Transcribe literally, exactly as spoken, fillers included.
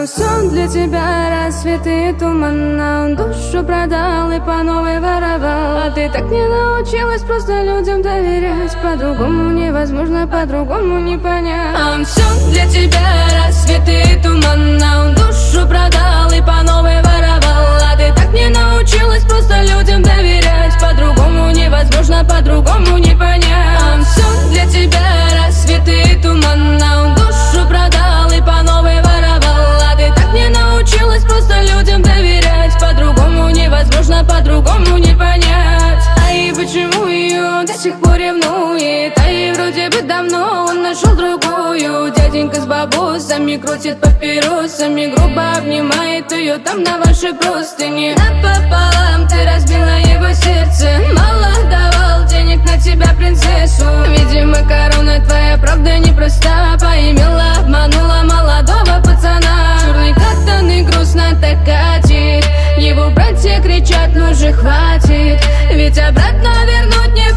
все для тебя, рассветы и туман, а он душу продал и по новой воровал. А ты так не научилась просто людям доверять. По-другому невозможно, по-другому не понять. А он все для тебя, рассветы и туман, а он душу продал и по новой воровал. А ты так не научилась просто людям доверять. По-другому невозможно, по-другому не понять. А он все для тебя, рассветы и туман, а он душу продал и по новой воровал. А ты так не научилась просто людям доверять. По-другому невозможно, по-другому не понять. А и почему ее до сих пор ревнует? А и вроде бы давно он нашел другую. Дяденька с бабусами крутит папиросами, грубо обнимает ее там на вашей простыне. Напополам ты разбила его сердце, мало давал денег на тебя, принцессу. Видимо, корона твоя правда непроста, поимела, обманула молодого пацана. Черный катан и грустно так катит, его братья кричат, ну же хватит, ведь обратно вернуть не